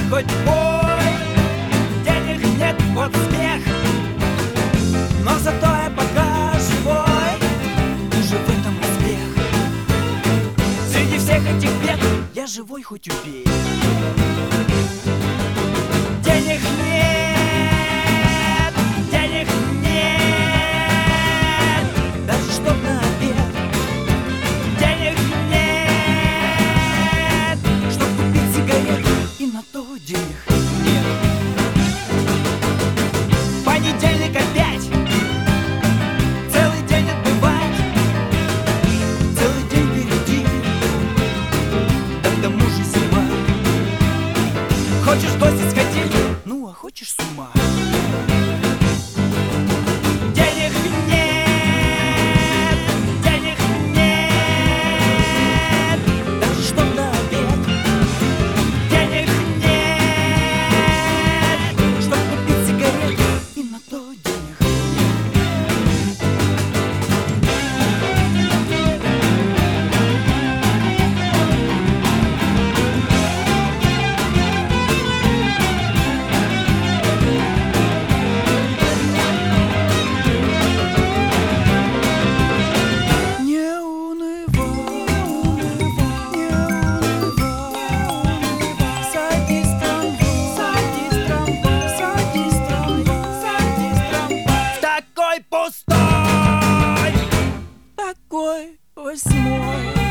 хоть бой, денег нет, вот смех. Но зато я пока живой, уже в этом успех. Среди всех этих бед я живой, хоть убей. Денег нет, денег нет, даже чтоб на обед. Денег нет, чтоб купить сигареты, и на то денег нет. Понедельник опять, целый день отбывать, целый день впереди, да к тому же зима. Хочешь в гости сходить? Ну, а хочешь с ума. Денег нет, денег нет, даже чтоб на обед. Денег нет, чтоб купить сигареты, и на то денег не унывай, не унывай. Садись в трамвай, садись в трамвай, садись в трамвай, садись в трамвай. Такой пустой, такой восьмой.